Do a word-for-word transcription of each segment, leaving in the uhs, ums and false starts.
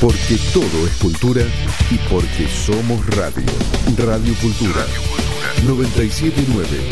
Porque todo es cultura y porque somos radio. Radio Cultura. noventa y siete punto nueve.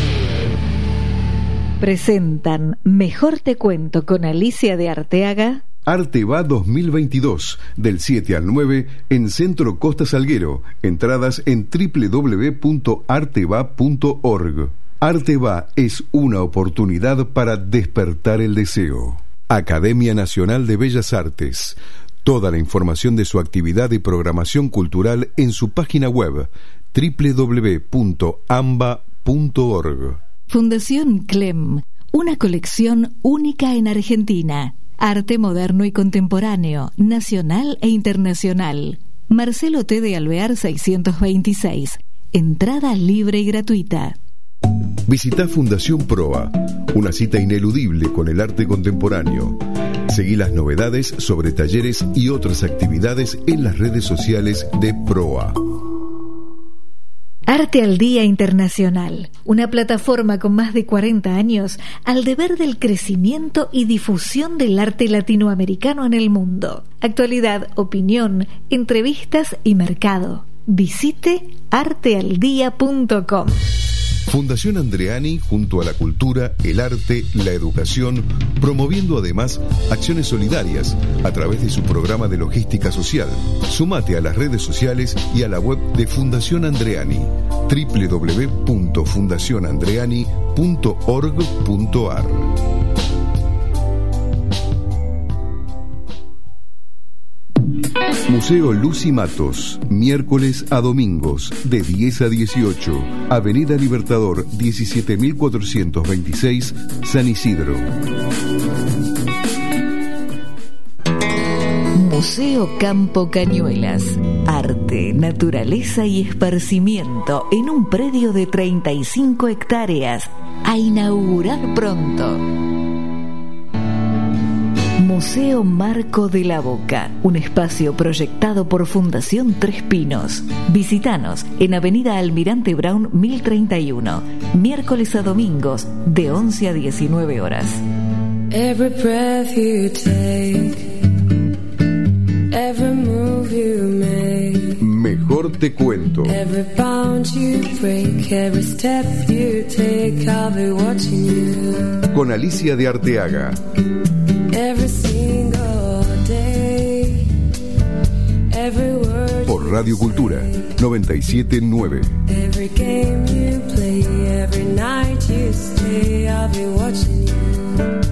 Presentan Mejor Te Cuento con Alicia de Arteaga. Arteba dos mil veintidós, del siete al nueve, en Centro Costa Salguero. Entradas en doble u doble u doble u punto arteba punto org. Arteba es una oportunidad para despertar el deseo. Academia Nacional de Bellas Artes. Toda la información de su actividad y programación cultural en su página web doble u doble u doble u punto amba punto org. Fundación Clem, una colección única en Argentina. Arte moderno y contemporáneo, nacional e internacional. Marcelo T. de Alvear seiscientos veintiséis. Entrada libre y gratuita. Visita Fundación Proa, una cita ineludible con el arte contemporáneo. Seguí las novedades sobre talleres y otras actividades en las redes sociales de Proa. Arte al Día Internacional, una plataforma con más de cuarenta años al deber del crecimiento y difusión del arte latinoamericano en el mundo. Actualidad, opinión, entrevistas y mercado. Visite arte al día punto com. Fundación Andreani, junto a la cultura, el arte, la educación, promoviendo además acciones solidarias a través de su programa de logística social. Sumate a las redes sociales y a la web de Fundación Andreani, doble u doble u doble u punto fundación andreani punto org punto ar. Museo Lucy Matos, miércoles a domingos, de diez a dieciocho, Avenida Libertador diecisiete mil cuatrocientos veintiséis, San Isidro. Museo Campo Cañuelas, arte, naturaleza y esparcimiento en un predio de treinta y cinco hectáreas, a inaugurar pronto. Museo Marco de la Boca, un espacio proyectado por Fundación Tres Pinos. Visítanos en Avenida Almirante Brown mil treinta y uno, miércoles a domingos de once a diecinueve horas. Every breath you take, every move you make, Mejor Te Cuento. Every bound you break, every step you take, I'll be watching you. Con Alicia de Arteaga. Every single day, every word por Radio Cultura noventa y siete punto nueve. Every game you play, every night you stay, I'll be watching you.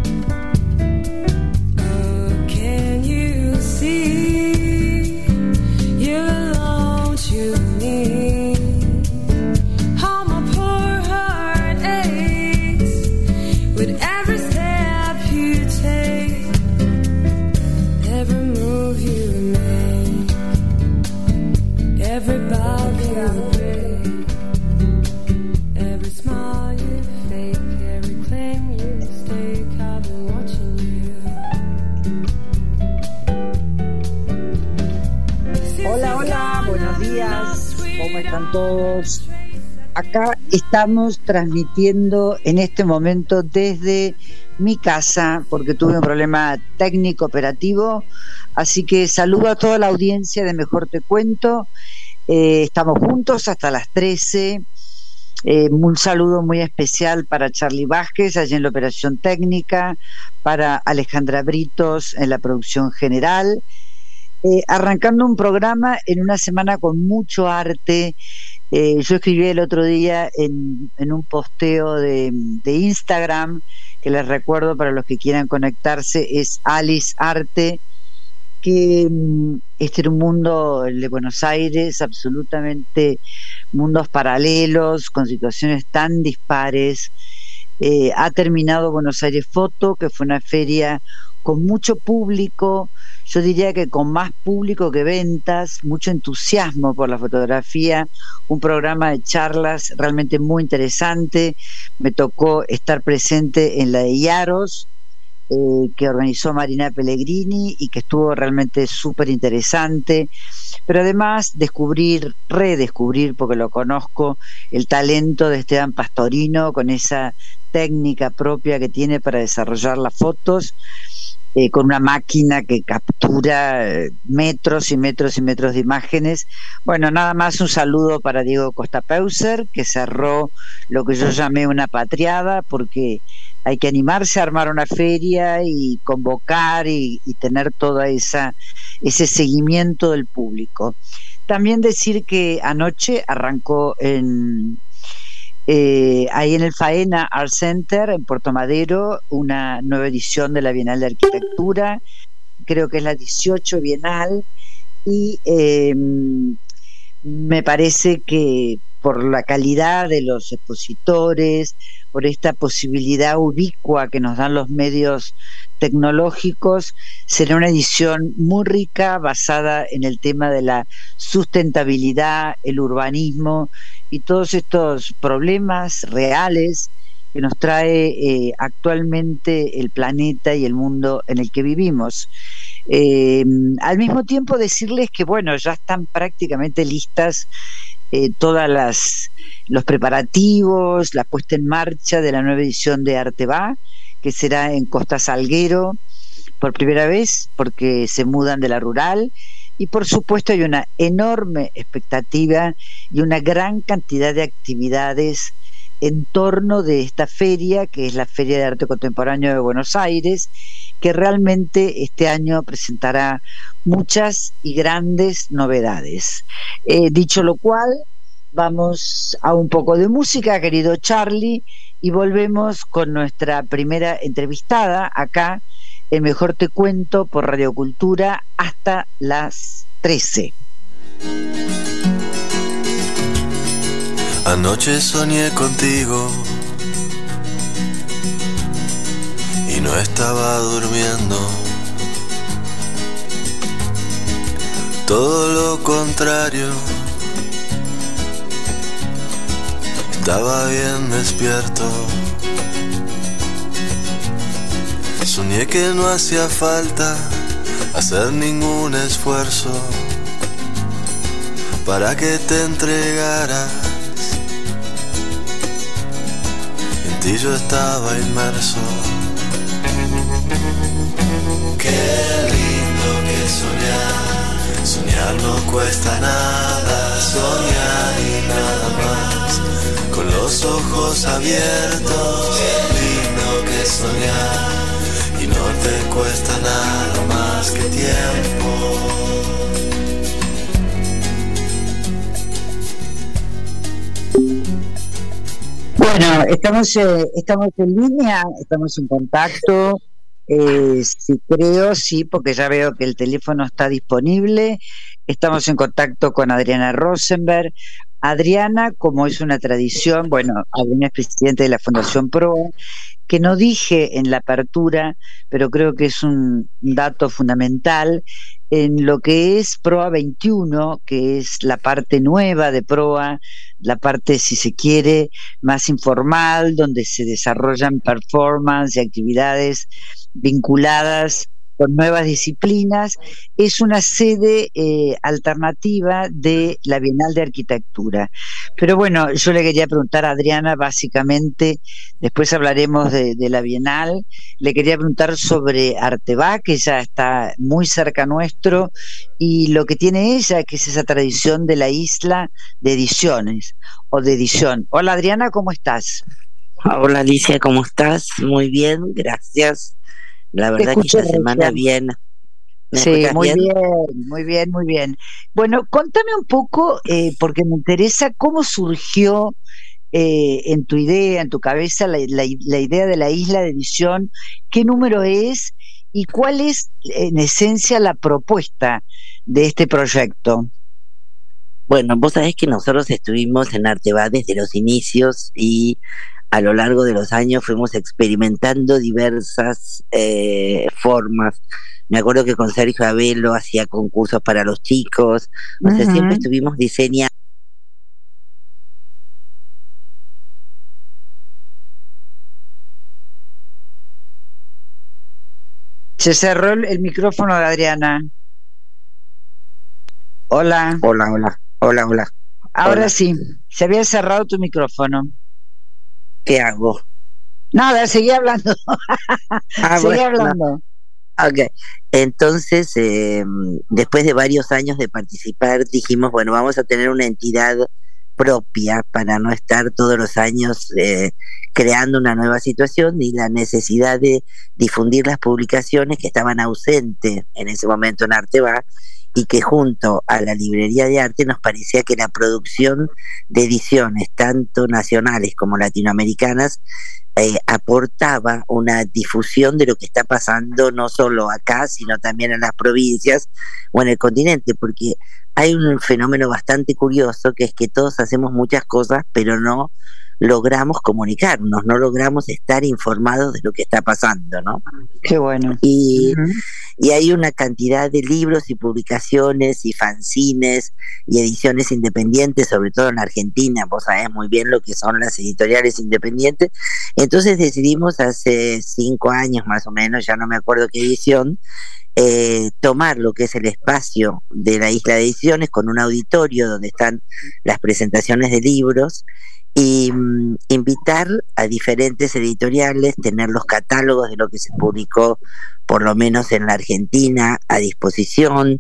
Oh, can you see you belong to me? How my poor heart aches with every step you take, every move you make, every bow you break, every smile you fake, every claim you stake, I've been watching you. Hola, hola, buenos días, ¿cómo están todos? Acá estamos transmitiendo en este momento desde mi casa porque tuve un problema técnico operativo, así que saludo a toda la audiencia de Mejor Te Cuento. Eh, estamos juntos hasta las trece. Eh, un saludo muy especial para Charlie Vázquez allí en la operación técnica, para Alejandra Britos en la producción general. Eh, arrancando un programa en una semana con mucho arte. Eh, yo escribí el otro día en, en un posteo de, de Instagram, que les recuerdo para los que quieran conectarse, es Alice Arte, que mm, este era un mundo, el de Buenos Aires, absolutamente mundos paralelos, con situaciones tan dispares. Eh, ha terminado Buenos Aires Foto, que fue una feria con mucho público, yo diría que con más público que ventas, mucho entusiasmo por la fotografía, un programa de charlas realmente muy interesante. Me tocó estar presente en la de Yaros, eh, que organizó Marina Pellegrini y que estuvo realmente súper interesante, pero además descubrir, redescubrir, porque lo conozco, el talento de Esteban Pastorino con esa técnica propia que tiene para desarrollar las fotos. eh, con una máquina que captura eh, metros y metros y metros de imágenes. Bueno, nada más un saludo para Diego Costapeuser, que cerró lo que yo llamé una patriada, porque hay que animarse a armar una feria y convocar y, y tener toda esa ese seguimiento del público. También decir que anoche arrancó en eh, ahí en el Faena Art Center en Puerto Madero una nueva edición de la Bienal de Arquitectura, creo que es la dieciocho Bienal, y eh, me parece que por la calidad de los expositores, por esta posibilidad ubicua que nos dan los medios tecnológicos, será una edición muy rica, basada en el tema de la sustentabilidad, el urbanismo y todos estos problemas reales que nos trae eh, actualmente el planeta y el mundo en el que vivimos. Eh, al mismo tiempo decirles que bueno, ya están prácticamente listas eh, todas las los preparativos, la puesta en marcha de la nueva edición de Arte Va, que será en Costa Salguero por primera vez, porque se mudan de la rural, y por supuesto hay una enorme expectativa y una gran cantidad de actividades en torno de esta feria, que es la Feria de Arte Contemporáneo de Buenos Aires, que realmente este año presentará muchas y grandes novedades. Eh, dicho lo cual, vamos a un poco de música, querido Charlie, y volvemos con nuestra primera entrevistada acá en Mejor Te Cuento por Radio Cultura hasta las trece. Anoche soñé contigo y no estaba durmiendo. Todo lo contrario, estaba bien despierto. Soñé que no hacía falta hacer ningún esfuerzo para que te entregaras. En ti yo estaba inmerso. Qué lindo que soñar. Soñar no cuesta nada. Soñar y nada más. Con los ojos abiertos. Qué lindo que soñar. Y no te cuesta nada más que tiempo. Bueno, estamos, eh, estamos en línea, estamos en contacto, eh, sí creo, sí, porque ya veo que el teléfono está disponible. Estamos en contacto con Adriana Rosenberg. Adriana, como es una tradición, bueno, Adriana es presidente de la Fundación PROA, que no dije en la apertura, pero creo que es un dato fundamental, en lo que es PROA veintiuno, que es la parte nueva de PROA, la parte, si se quiere, más informal, donde se desarrollan performance y actividades vinculadas con nuevas disciplinas. Es una sede eh, alternativa de la Bienal de Arquitectura. Pero bueno, yo le quería preguntar a Adriana, básicamente, después hablaremos de, de la Bienal, le quería preguntar sobre Arte Va, que ya está muy cerca nuestro, y lo que tiene ella, que es esa tradición de la isla de ediciones, o de edición. Hola Adriana, ¿cómo estás? Hola Alicia, ¿cómo estás? Muy bien, gracias. La verdad que esta semana bien. Sí, muy bien? bien, muy bien, muy bien. Bueno, contame un poco, eh, porque me interesa cómo surgió eh, en tu idea, en tu cabeza, la, la, la idea de la isla de edición, qué número es y cuál es, en esencia, la propuesta de este proyecto. Bueno, vos sabés que nosotros estuvimos en Arte Va desde los inicios y a lo largo de los años fuimos experimentando diversas eh, formas. Me acuerdo que con Sergio Abelo hacía concursos para los chicos, o sea, uh-huh. siempre estuvimos diseñando. Se cerró el micrófono de Adriana. Hola. Hola, hola, hola, hola. Ahora hola. Sí, se había cerrado tu micrófono. ¿Qué hago? Nada, seguí hablando. Ah, seguí bueno, hablando. Ok, entonces eh, después de varios años de participar dijimos, bueno, vamos a tener una entidad propia para no estar todos los años eh, creando una nueva situación, ni la necesidad de difundir las publicaciones que estaban ausentes en ese momento en Arteba, y que junto a la librería de arte nos parecía que la producción de ediciones tanto nacionales como latinoamericanas eh, aportaba una difusión de lo que está pasando no solo acá, sino también en las provincias o en el continente, porque hay un fenómeno bastante curioso, que es que todos hacemos muchas cosas, pero no logramos comunicarnos, no logramos estar informados de lo que está pasando, ¿no? Qué bueno. Y, uh-huh. y hay una cantidad de libros y publicaciones y fanzines y ediciones independientes, sobre todo en Argentina, vos sabés muy bien lo que son las editoriales independientes. Entonces decidimos hace cinco años más o menos, ya no me acuerdo qué edición, Eh, tomar lo que es el espacio de la Isla de Ediciones con un auditorio donde están las presentaciones de libros y mm, invitar a diferentes editoriales, tener los catálogos de lo que se publicó por lo menos en la Argentina a disposición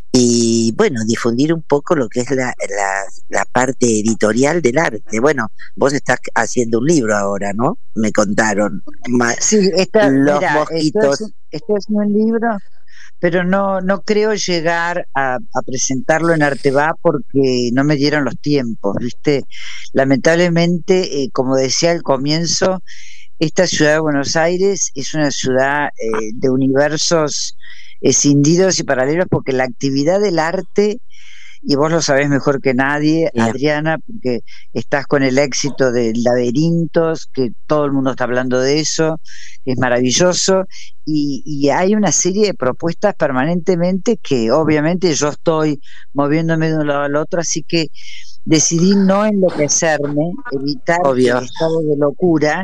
y bueno, difundir un poco lo que es la, la, la parte editorial del arte. Bueno, vos estás haciendo un libro ahora, ¿no? Me contaron. Ma- Sí, está, los mira, mosquitos. estoy, estoy haciendo un libro, pero no no creo llegar a, a presentarlo en Arteba porque no me dieron los tiempos, ¿viste? Lamentablemente, eh, como decía al comienzo, esta ciudad de Buenos Aires es una ciudad eh, de universos escindidos y paralelos, porque la actividad del arte, y vos lo sabés mejor que nadie, Yeah. Adriana, porque estás con el éxito de Laberintos, que todo el mundo está hablando de eso, que es maravilloso, y, y hay una serie de propuestas permanentemente que obviamente yo estoy moviéndome de un lado al otro, así que decidí no enloquecerme, evitar Obvio. el estado de locura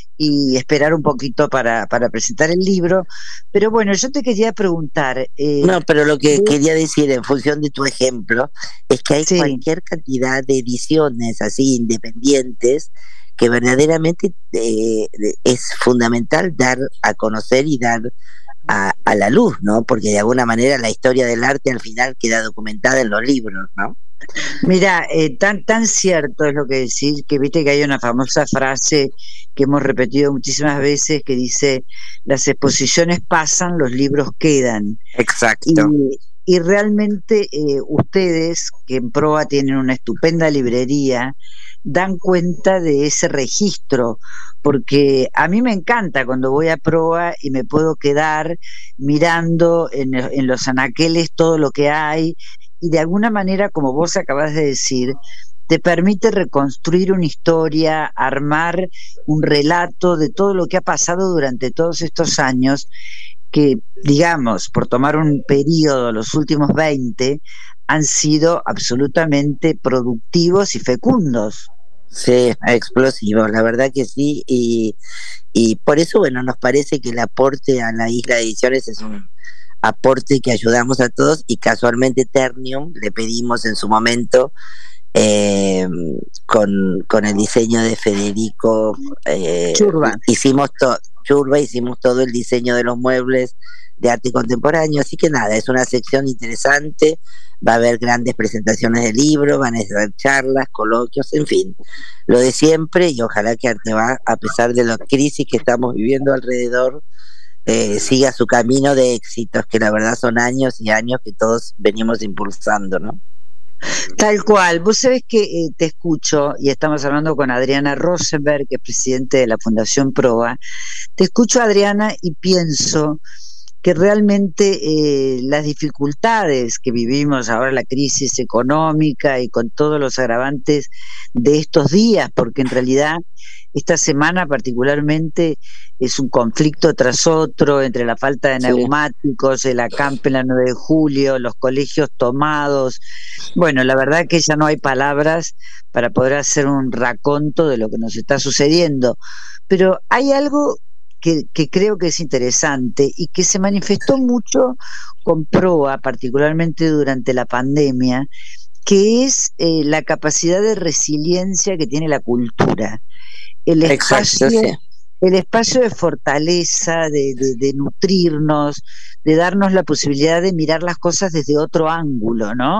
y esperar un poquito para, para presentar el libro. Pero bueno, yo te quería preguntar... Eh, No, pero lo que de- quería decir en función de tu ejemplo es que hay Sí. cualquier cantidad de ediciones así independientes que verdaderamente eh, es fundamental dar a conocer y dar a, a la luz, ¿no? Porque de alguna manera la historia del arte al final queda documentada en los libros, ¿no? Mira, eh, tan tan cierto es lo que decís, que viste que hay una famosa frase que hemos repetido muchísimas veces que dice: las exposiciones pasan, los libros quedan. Exacto. Y, y realmente eh, ustedes, que en Proa tienen una estupenda librería, dan cuenta de ese registro, porque a mí me encanta cuando voy a Proa y me puedo quedar mirando en, en los anaqueles todo lo que hay, y de alguna manera, como vos acabas de decir, te permite reconstruir una historia, armar un relato de todo lo que ha pasado durante todos estos años, que, digamos, por tomar un periodo, los últimos veinte, han sido absolutamente productivos y fecundos. Sí, explosivos, la verdad que sí, y, y por eso, bueno, nos parece que el aporte a la Isla de Ediciones es un aporte que ayudamos a todos, y casualmente Ternium le pedimos en su momento eh, con, con el diseño de Federico eh, Churba. hicimos todo Churba hicimos todo el diseño de los muebles de arte contemporáneo, así que nada, es una sección interesante, va a haber grandes presentaciones de libros, van a haber charlas, coloquios, en fin, lo de siempre, y ojalá que Arteba, a pesar de la crisis que estamos viviendo alrededor, Eh, siga su camino de éxitos, que la verdad son años y años que todos venimos impulsando, ¿no? Tal cual. Vos sabés que eh, te escucho, y estamos hablando con Adriana Rosenberg, que es presidente de la Fundación Proa. Te escucho, Adriana, y pienso que realmente eh, las dificultades que vivimos ahora, la crisis económica y con todos los agravantes de estos días, porque en realidad esta semana particularmente es un conflicto tras otro entre la falta de Sí. neumáticos, el acampe en la nueve de julio, los colegios tomados. Bueno, la verdad que ya no hay palabras para poder hacer un raconto de lo que nos está sucediendo. Pero hay algo que, que creo que es interesante y que se manifestó mucho con Proa, particularmente durante la pandemia, que es eh, la capacidad de resiliencia que tiene la cultura. El Exacto, espacio, sí. el espacio de fortaleza, de, de, de nutrirnos, de darnos la posibilidad de mirar las cosas desde otro ángulo, ¿no?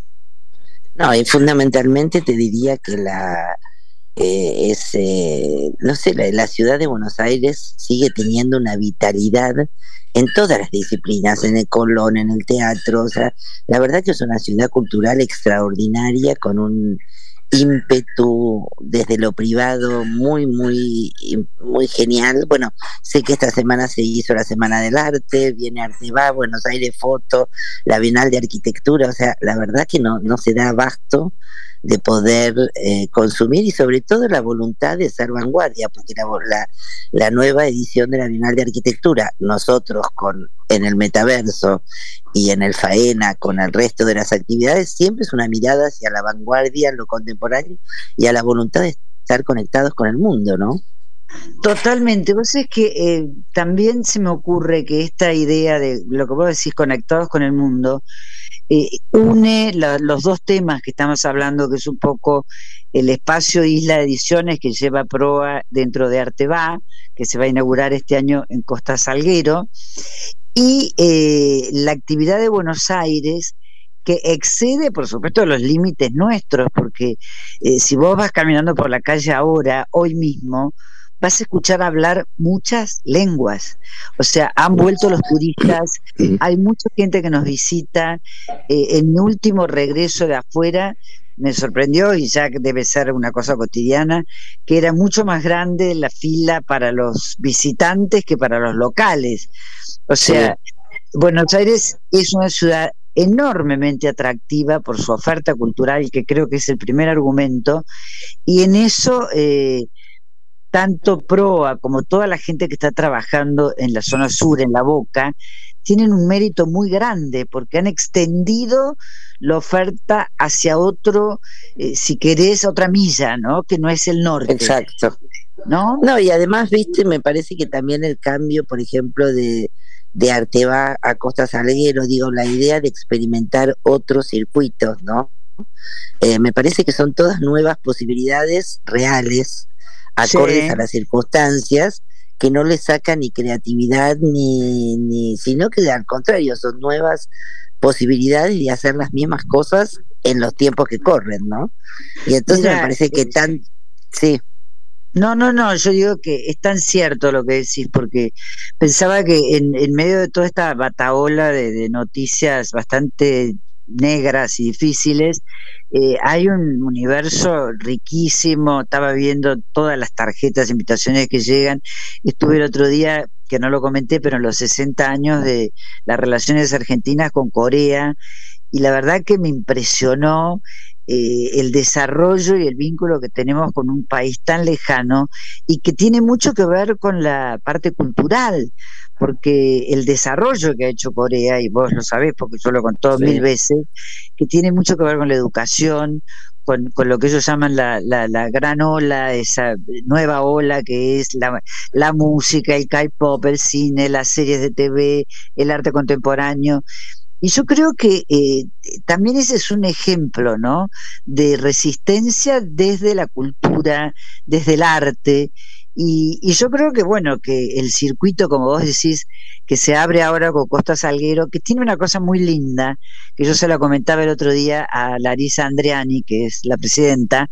No, y fundamentalmente te diría que la eh, es, eh, no sé, la, la ciudad de Buenos Aires sigue teniendo una vitalidad en todas las disciplinas, en el Colón, en el teatro, o sea, la verdad que es una ciudad cultural extraordinaria con un ímpetu desde lo privado muy, muy, muy genial. Bueno, sé que esta semana se hizo la Semana del Arte, viene Arteba, Buenos Aires Foto, la Bienal de Arquitectura, o sea, la verdad que no, no se da abasto de poder eh, consumir y sobre todo la voluntad de ser vanguardia, porque la, la, la nueva edición de la Bienal de Arquitectura, nosotros con en el metaverso y en el Faena con el resto de las actividades, siempre es una mirada hacia la vanguardia, lo contemporáneo y a la voluntad de estar conectados con el mundo, ¿no? Totalmente. Vos sabés que eh, también se me ocurre que esta idea de lo que vos decís, conectados con el mundo, eh, une la, los dos temas que estamos hablando, que es un poco el espacio Isla Ediciones que lleva Proa dentro de Arteba, que se va a inaugurar este año en Costa Salguero, y eh, la actividad de Buenos Aires, que excede, por supuesto, los límites nuestros, porque eh, si vos vas caminando por la calle ahora, hoy mismo, vas a escuchar hablar muchas lenguas. O sea, han vuelto los turistas, hay mucha gente que nos visita. Eh, en mi último regreso de afuera me sorprendió, y ya debe ser una cosa cotidiana, que era mucho más grande la fila para los visitantes que para los locales. O sea, sí. Buenos Aires es una ciudad enormemente atractiva por su oferta cultural, que creo que es el primer argumento, y en eso eh, tanto Proa como toda la gente que está trabajando en la zona sur, en La Boca, tienen un mérito muy grande, porque han extendido la oferta hacia otro, eh, si querés, otra milla, ¿no? Que no es el norte. Exacto. ¿No? No, y además, viste, me parece que también el cambio, por ejemplo, de, de Arteba a Costa Salguero, digo, la idea de experimentar otros circuitos, ¿no? Eh, me parece que son todas nuevas posibilidades reales, acordes sí. a las circunstancias, que no le sacan ni creatividad ni, ni sino que al contrario son nuevas posibilidades de hacer las mismas cosas en los tiempos que corren, ¿no? Y entonces Mira, me parece que tan sí. No, no, no, yo digo que es tan cierto lo que decís, porque pensaba que en, en medio de toda esta batahola de, de noticias bastante negras y difíciles, eh, hay un universo riquísimo. Estaba viendo todas las tarjetas, invitaciones que llegan. Estuve el otro día, que no lo comenté, pero en los sesenta años de las relaciones argentinas con Corea, y la verdad que me impresionó eh, el desarrollo y el vínculo que tenemos con un país tan lejano y que tiene mucho que ver con la parte cultural, porque el desarrollo que ha hecho Corea, y vos lo sabés porque yo lo he contado sí. mil veces, que tiene mucho que ver con la educación, con, con lo que ellos llaman la, la, la gran ola, esa nueva ola que es la, la música, el K-pop, el cine, las series de T V, el arte contemporáneo. Y yo creo que eh, también ese es un ejemplo, ¿no?, de resistencia desde la cultura, desde el arte. Y, y yo creo que, bueno, que el circuito, como vos decís, que se abre ahora con Costa Salguero, que tiene una cosa muy linda, que yo se la comentaba el otro día a Larisa Andreani, que es la presidenta,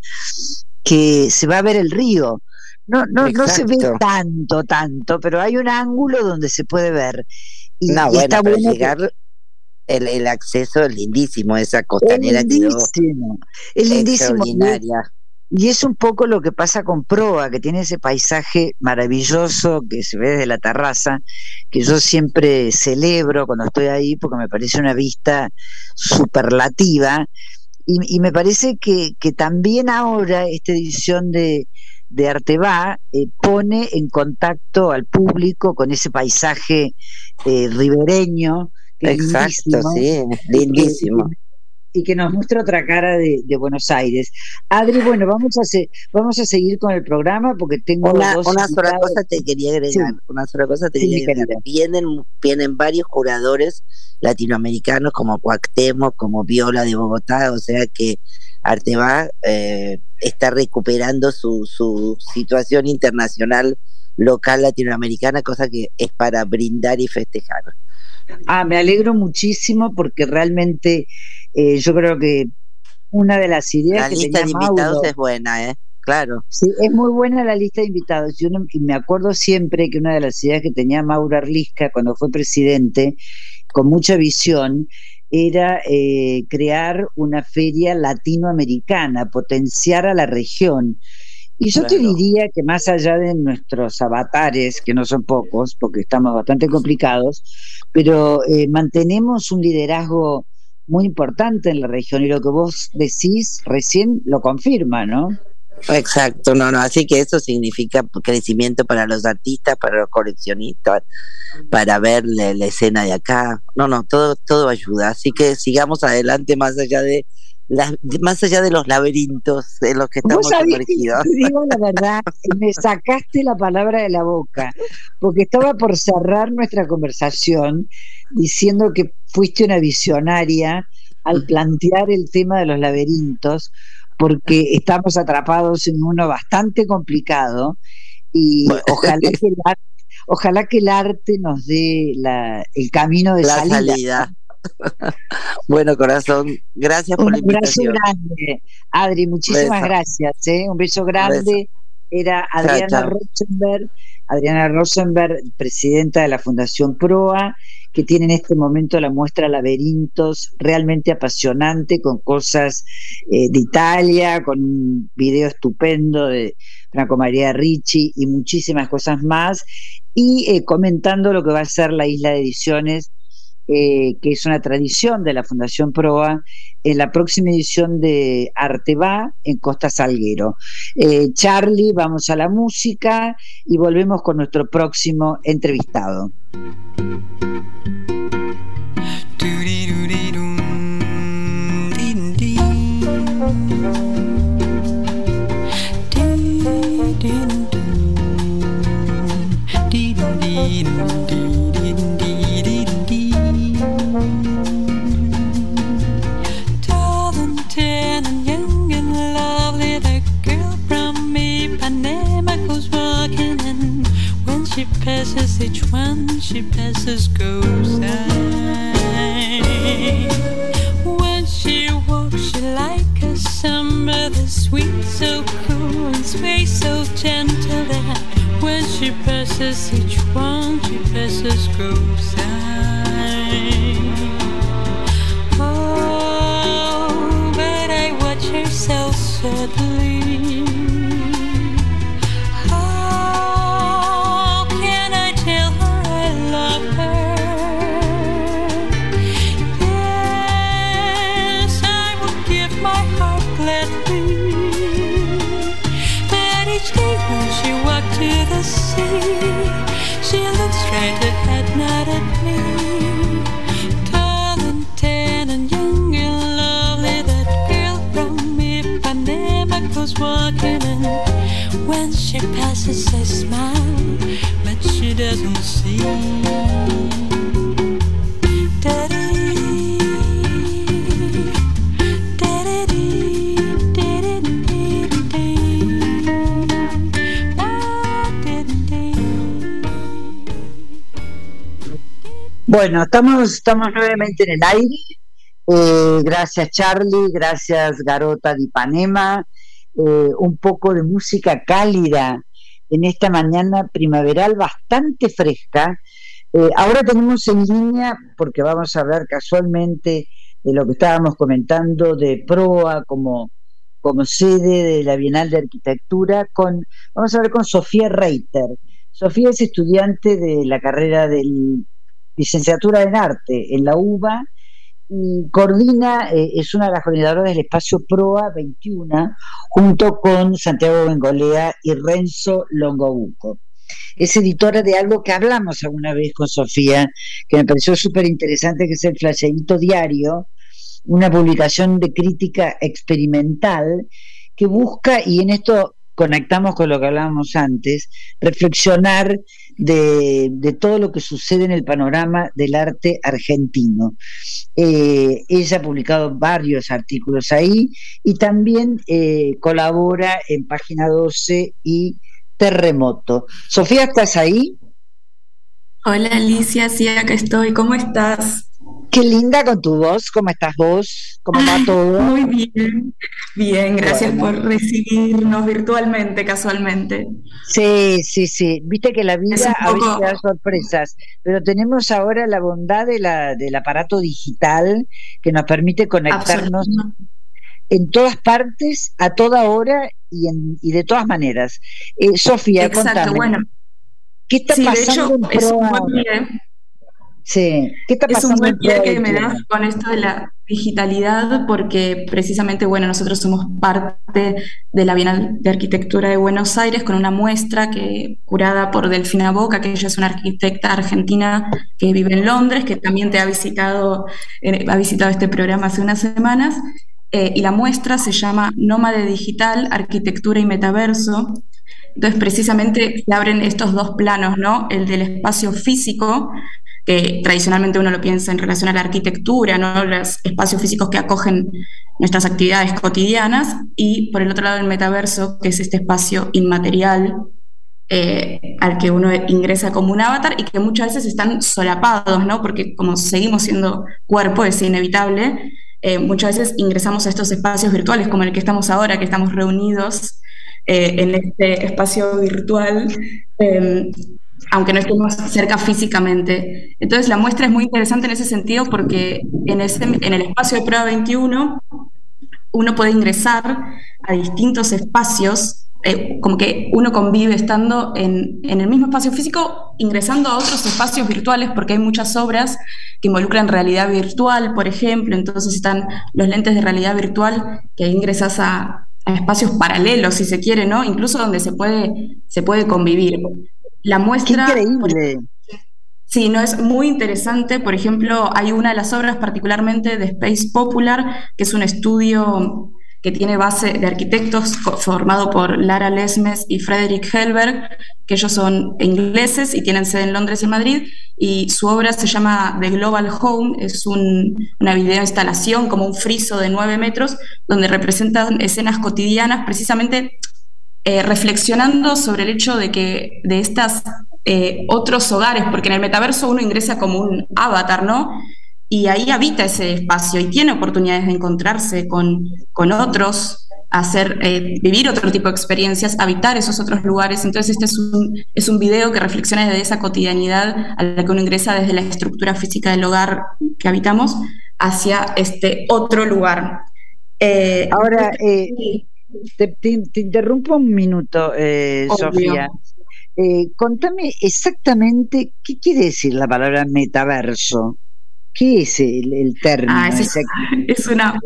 que se va a ver el río. No, no, no se ve tanto, tanto, pero hay un ángulo donde se puede ver. Y, no, y bueno, está bueno llegar... que... El, el acceso es lindísimo, esa costanera es lindísimo, es lindísimo. Extraordinaria. Y es un poco lo que pasa con Proa, que tiene ese paisaje maravilloso que se ve desde la terraza, que yo siempre celebro cuando estoy ahí, porque me parece una vista superlativa. Y, y me parece que, que también ahora esta edición de, de Arteba eh, pone en contacto al público con ese paisaje eh, ribereño. Exacto, sí, lindísimo. Y que nos muestra otra cara de, de Buenos Aires. Adri, bueno, vamos a se, vamos a seguir con el programa porque tengo una, dos una sola cosa te quería agregar, sí. una sola cosa te sí, quería agregar. Vienen, vienen varios curadores latinoamericanos como Cuauhtémoc, como Viola de Bogotá, o sea que Arteba eh, está recuperando su, su situación internacional local latinoamericana, cosa que es para brindar y festejar. Ah, me alegro muchísimo porque realmente eh, yo creo que una de las ideas la que lista tenía de invitados Mauro, es buena, ¿eh? Claro. Sí, es muy buena la lista de invitados. Yo no, y me acuerdo siempre que una de las ideas que tenía Mauro Arlisca cuando fue presidente, con mucha visión, era eh, crear una feria latinoamericana, potenciar a la región. Y yo Claro. te diría que más allá de nuestros avatares, que no son pocos, porque estamos bastante complicados, pero eh, mantenemos un liderazgo muy importante en la región, y lo que vos decís recién lo confirma, ¿no? Exacto, no, no, así que eso significa crecimiento para los artistas, para los coleccionistas, para ver la, la escena de acá. No, no, todo, todo ayuda. Así que sigamos adelante más allá de las, más allá de los laberintos en los que estamos sumergidos. Te digo la verdad, me sacaste la palabra de la boca, porque estaba por cerrar nuestra conversación diciendo que fuiste una visionaria al plantear el tema de los laberintos, porque estamos atrapados en uno bastante complicado y bueno, ojalá que el arte, ojalá que el arte nos dé la, el camino de la salida. salida. Bueno, corazón, gracias por Un la invitación. Un abrazo grande, Adri, muchísimas beso. gracias, ¿eh? Un beso grande. Beso. Era Adriana chao, chao. Rosenberg, Adriana Rosenberg, presidenta de la Fundación Proa, que tiene en este momento la muestra Laberintos, realmente apasionante, con cosas eh, de Italia, con un video estupendo de Franco María Ricci y muchísimas cosas más, y eh, comentando lo que va a ser la Isla de Ediciones, eh, que es una tradición de la Fundación Proa, en la próxima edición de Arte Va en Costa Salguero. Eh, Charlie, vamos a la música y volvemos con nuestro próximo entrevistado. She passes, each one she passes goes I. When she walks, she like a summer, the sweet, so cool, and space so gentle that when she passes, each one she passes goes I. Oh, but I watch her so sadly. She looks straight ahead, not at me. Tall and tan and young and lovely, that girl from Ipanema goes walking, and when she passes I smile, but she doesn't see. Bueno, estamos, estamos nuevamente en el aire. Eh, gracias Charlie, gracias Garota de Ipanema. Eh, un poco de música cálida en esta mañana primaveral bastante fresca. Eh, ahora tenemos en línea, porque vamos a hablar casualmente de lo que estábamos comentando de Proa como, como sede de la Bienal de Arquitectura, con, vamos a hablar con Sofía Reiter. Sofía es estudiante de la carrera del licenciatura en arte en la U B A y coordina, eh, es una de las coordinadoras del espacio Proa veintiuno junto con Santiago Bengolea y Renzo Longobuco. Es editora de algo que hablamos alguna vez con Sofía, que me pareció súper interesante, que es el Flasherito Diario, una publicación de crítica experimental que busca, y en esto conectamos con lo que hablábamos antes, reflexionar de, de todo lo que sucede en el panorama del arte argentino. Eh, ella ha publicado varios artículos ahí y también eh, colabora en Página doce y terremoto. Sofía, ¿estás ahí? Hola Alicia, sí, acá estoy. ¿Cómo estás? Qué linda con tu voz. ¿Cómo estás vos? ¿Cómo va todo? Muy bien. Bien, gracias Bueno. por recibirnos virtualmente, casualmente. Sí, sí, sí. Viste que la Es vida un a veces poco- da sorpresas, pero tenemos ahora la bondad de la, del aparato digital que nos permite conectarnos Absolutamente. en todas partes, a toda hora y, en, y de todas maneras. Eh, Sofía, Exacto, contame, bueno, ¿qué está sí, de pasando hecho en es un proa? buen pie, Sí, ¿qué está es un pasando buen en pie proa que me veintiuno? das con esto de la digitalidad, porque precisamente, bueno, nosotros somos parte de la Bienal de Arquitectura de Buenos Aires con una muestra que curada por Delfina Boca, que ella es una arquitecta argentina que vive en Londres, que también te ha visitado, eh, ha visitado este programa hace unas semanas, eh, y la muestra se llama Nómade Digital, Arquitectura y Metaverso. Entonces, precisamente se abren estos dos planos, ¿no? El del espacio físico, que tradicionalmente uno lo piensa en relación a la arquitectura, ¿no? Los espacios físicos que acogen nuestras actividades cotidianas, y por el otro lado el metaverso, que es este espacio inmaterial eh, al que uno ingresa como un avatar y que muchas veces están solapados, ¿no? Porque como seguimos siendo cuerpo, es inevitable, eh, muchas veces ingresamos a estos espacios virtuales como el que estamos ahora, que estamos reunidos eh, en este espacio virtual, eh, aunque no estemos cerca físicamente. Entonces la muestra es muy interesante en ese sentido porque en, ese, en el espacio de Prueba veintiuno uno puede ingresar a distintos espacios, eh, como que uno convive estando en, en el mismo espacio físico, ingresando a otros espacios virtuales, porque hay muchas obras que involucran realidad virtual, por ejemplo, entonces están los lentes de realidad virtual que ingresas a, a espacios paralelos, si se quiere, ¿no? Incluso donde se puede, se puede convivir. La Qué muestra, por increíble. sí, no, es muy interesante. Por ejemplo, hay una de las obras particularmente de Space Popular, que es un estudio que tiene base de arquitectos co- formado por Lara Lesmes y Frederick Helberg, que ellos son ingleses y tienen sede en Londres y Madrid, y su obra se llama The Global Home, es un, una videoinstalación como un friso de nueve metros, donde representan escenas cotidianas precisamente eh, reflexionando sobre el hecho de que de estas eh, otros hogares, porque en el metaverso uno ingresa como un avatar, ¿no? Y ahí habita ese espacio y tiene oportunidades de encontrarse con, con otros, hacer, eh, vivir otro tipo de experiencias, habitar esos otros lugares. Entonces este es un, es un video que reflexiona desde esa cotidianidad a la que uno ingresa desde la estructura física del hogar que habitamos hacia este otro lugar. Eh, Ahora, eh, sí, te, te- te interrumpo un minuto, eh, obvio. Sofía. Eh, contame exactamente qué quiere decir la palabra metaverso. ¿Qué es el, el término? Ah, esa es, ese? es una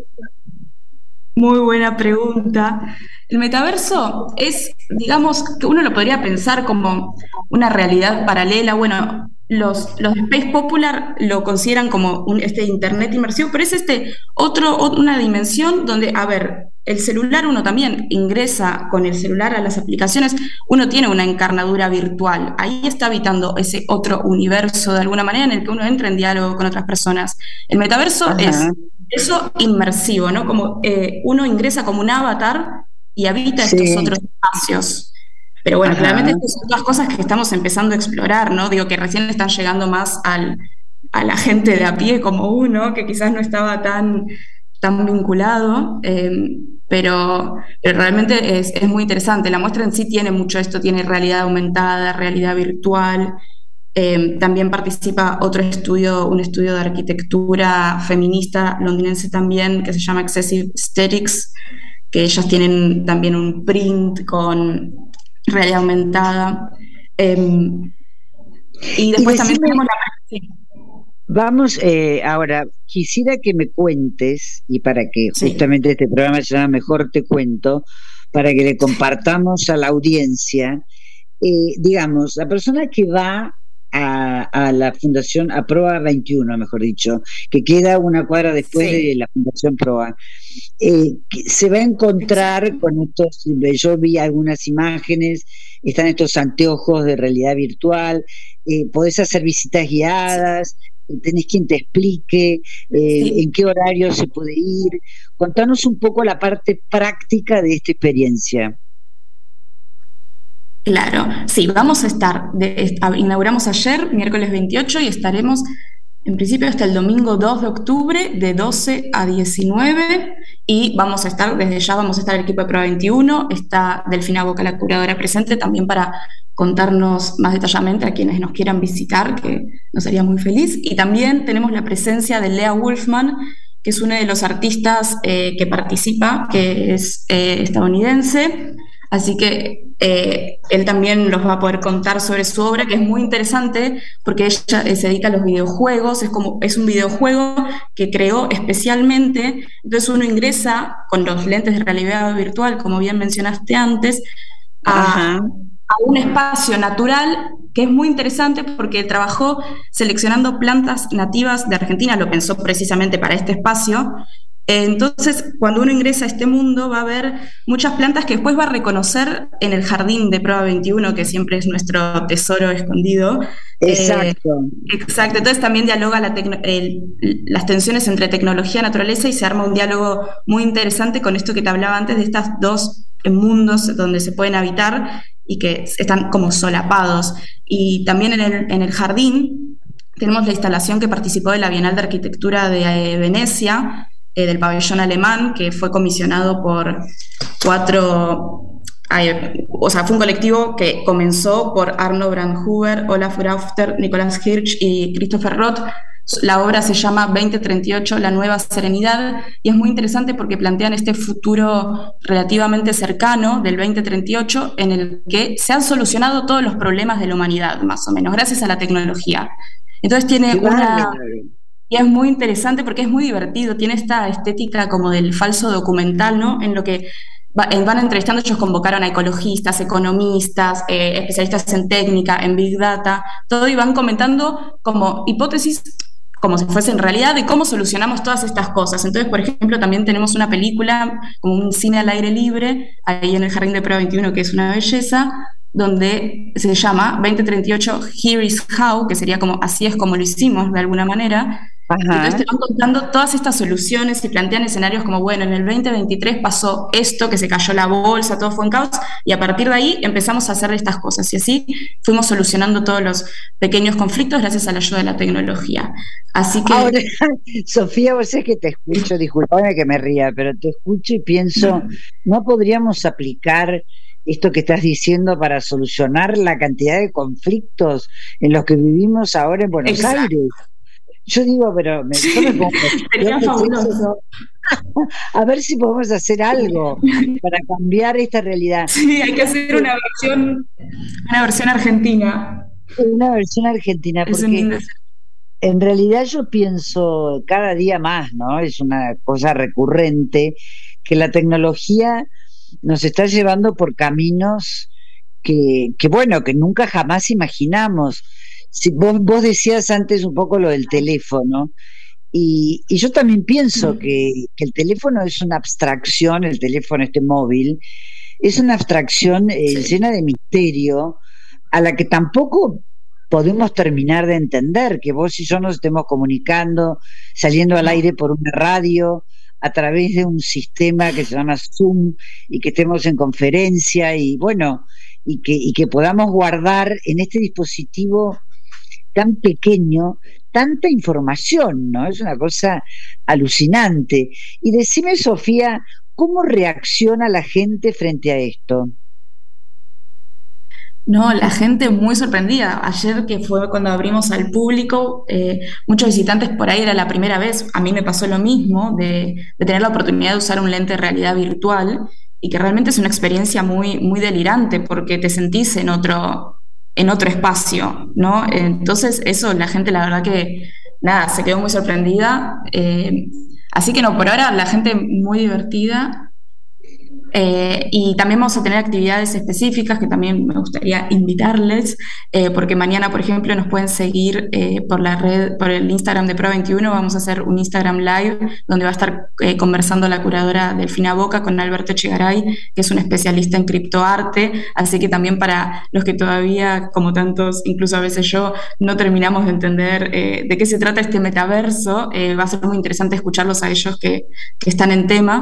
muy buena pregunta. El metaverso es, digamos, que uno lo podría pensar como una realidad paralela. Bueno, los, los de Space Popular lo consideran como un, este Internet inmersivo, pero es este otro, ot- una dimensión donde, a ver, el celular uno también ingresa con el celular a las aplicaciones, uno tiene una encarnadura virtual, ahí está habitando ese otro universo de alguna manera en el que uno entra en diálogo con otras personas. El metaverso es Ajá, eso inmersivo, ¿no? Como eh, uno ingresa como un avatar y habita estos sí, otros espacios. Pero bueno, ajá. claramente estas son todas cosas que estamos empezando a explorar, ¿no? Digo que recién están llegando más al, a la gente de a pie como uno, que quizás no estaba tan, tan vinculado, eh, pero, pero realmente es, es muy interesante. La muestra en sí tiene mucho esto, tiene realidad aumentada, realidad virtual. Eh, también participa otro estudio, un estudio de arquitectura feminista londinense también, que se llama Excessive Aesthetics, que ellas tienen también un print con realidad aumentada. Eh, y Y después también decime, tenemos la... Sí, vamos, eh, ahora, quisiera que me cuentes, y para que sí, justamente este programa se llama Mejor Te Cuento, para que le compartamos a la audiencia, eh, digamos, la persona que va a, a la Fundación, a Proa veintiuno, mejor dicho, que queda una cuadra después sí, de la Fundación Proa, eh, que se va a encontrar exacto. con estos, yo vi algunas imágenes, están estos anteojos de realidad virtual, eh, podés hacer visitas guiadas, tenés quien te explique eh, Sí. en qué horario se puede ir. Contanos un poco la parte práctica de esta experiencia. Claro, sí, vamos a estar, de, inauguramos ayer, miércoles veintiocho, y estaremos en principio hasta el domingo dos de octubre, de doce a diecinueve, y vamos a estar, desde ya vamos a estar el equipo de Prueba veintiuno, está Delfina Boca, la curadora presente, también para contarnos más detalladamente a quienes nos quieran visitar, que nos haría muy feliz, y también tenemos la presencia de Lea Wolfman, que es uno de los artistas eh, que participa, que es eh, estadounidense, así que eh, él también nos va a poder contar sobre su obra, que es muy interesante porque ella eh, se dedica a los videojuegos, es, como, es un videojuego que creó especialmente, entonces uno ingresa con los lentes de realidad virtual, como bien mencionaste antes, a, a un espacio natural que es muy interesante porque trabajó seleccionando plantas nativas de Argentina, lo pensó precisamente para este espacio. Entonces, cuando uno ingresa a este mundo, va a ver muchas plantas que después va a reconocer en el jardín de Prueba veintiuno, que siempre es nuestro tesoro escondido. Exacto. Eh, exacto. Entonces también dialoga la el, las tensiones entre tecnología y naturaleza y se arma un diálogo muy interesante con esto que te hablaba antes de estos dos mundos donde se pueden habitar y que están como solapados. Y también en el, en el jardín tenemos la instalación que participó de la Bienal de Arquitectura de eh, Venecia, Eh, del pabellón alemán, que fue comisionado por cuatro, eh, o sea, fue un colectivo que comenzó por Arno Brandhuber, Olaf Grafter, Nicolás Hirsch y Christopher Roth. La obra se llama veinte treinta y ocho, La Nueva Serenidad, y es muy interesante porque plantean este futuro relativamente cercano del veinte treinta y ocho en el que se han solucionado todos los problemas de la humanidad, más o menos, gracias a la tecnología. Entonces tiene una... Y es muy interesante porque es muy divertido, tiene esta estética como del falso documental, ¿no? En lo que va, van entrevistando, ellos convocaron a ecologistas, economistas, eh, especialistas en técnica, en Big Data, todo, y van comentando como hipótesis, como si fuesen realidad, de cómo solucionamos todas estas cosas. Entonces, por ejemplo, también tenemos una película, como un cine al aire libre, ahí en el Jardín de Prueba veintiuno, que es una belleza, donde se llama veinte treinta y ocho Here is How, que sería como así es como lo hicimos, de alguna manera. Ajá. Entonces te van contando todas estas soluciones y plantean escenarios como, bueno, en el veinte veintitrés pasó esto, que se cayó la bolsa, todo fue un caos, y a partir de ahí empezamos a hacer estas cosas, y así fuimos solucionando todos los pequeños conflictos gracias a la ayuda de la tecnología. Así que... Ahora, Sofía, vos es que te escucho, disculpame que me ría, pero te escucho y pienso, ¿no podríamos aplicar esto que estás diciendo para solucionar la cantidad de conflictos en los que vivimos ahora en Buenos Exacto. Aires? Yo digo, pero me, yo me pongo, sería fabuloso. A ver si podemos hacer algo para cambiar esta realidad. Sí, hay que hacer una versión, una versión argentina. Una versión argentina, porque en realidad yo pienso cada día más, ¿no? Es una cosa recurrente que la tecnología nos está llevando por caminos que, que bueno, que nunca jamás imaginamos. Si vos, vos decías antes un poco lo del teléfono, y, y yo también pienso que, que el teléfono es una abstracción, el teléfono este móvil, es una abstracción eh, sí. llena de misterio, a la que tampoco podemos terminar de entender, que vos y yo nos estemos comunicando, saliendo al aire por una radio, a través de un sistema que se llama Zoom, y que estemos en conferencia, y bueno, y que, y que podamos guardar en este dispositivo tan pequeño tanta información, ¿no? Es una cosa alucinante. Y decime, Sofía, ¿cómo reacciona la gente frente a esto? No, la gente muy sorprendida. Ayer, que fue cuando abrimos al público, eh, muchos visitantes, por ahí era la primera vez, a mí me pasó lo mismo, de, de tener la oportunidad de usar un lente de realidad virtual, y que realmente es una experiencia muy, muy delirante, porque te sentís en otro... en otro espacio, ¿no? Entonces eso, la gente la verdad que, nada, se quedó muy sorprendida, eh, así que no, por ahora la gente muy divertida, eh, y también vamos a tener actividades específicas que también me gustaría invitarles, eh, porque mañana, por ejemplo, nos pueden seguir eh, por la red, por el Instagram de Prueba veintiuno, vamos a hacer un Instagram Live, donde va a estar eh, conversando la curadora Delfina Boca con Alberto Echegaray, que es un especialista en criptoarte, así que también para los que todavía, como tantos, incluso a veces yo, no terminamos de entender eh, de qué se trata este metaverso, eh, va a ser muy interesante escucharlos a ellos que, que están en tema.